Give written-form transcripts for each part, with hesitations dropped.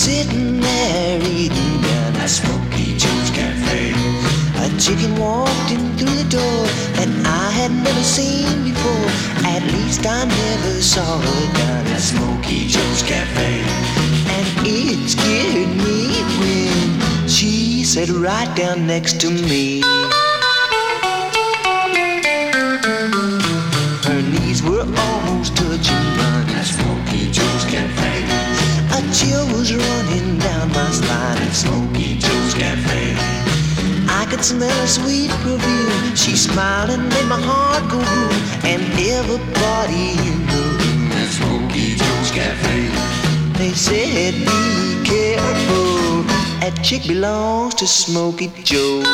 sitting there eating down at Smokey Joe's Cafe. A chicken walked in through the door that I had never seen before. At least I never saw her down at Smokey Joe's Cafe. And it scared me when she sat right down next to me. Her knees were almost touching mine at Smokey Joe's Cafe. A chill was running down my spine at Smokey Joe's Cafe. I could smell her sweet perfume. She smiled and made my heart go boom. And everybody in the room at Smokey Joe's Cafe, they said be careful, that chick belongs to Smokey Joe.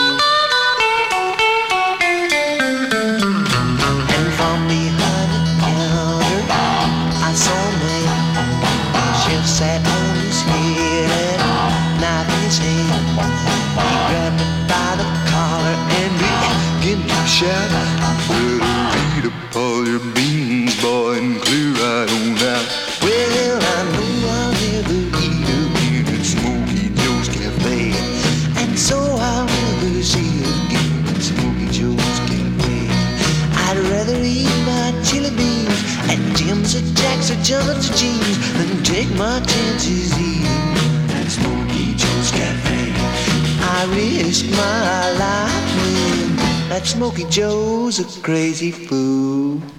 And from behind the counter I saw a man. The chef sat on his head and knife in his hand. He grabbed me by the collar and began to shout, well, eat up all your beans, boy, and clear right on out. Well, I know I'll never eat again at Smokey Joe's Cafe, and so I'll never see again at Smokey Joe's Cafe. I'd rather eat my chili beans at Jim's or Jack's or John's or Jean's than take my chances eating at Smokey Joe's Cafe. I risk my life when that Smokey Joe's a crazy fool.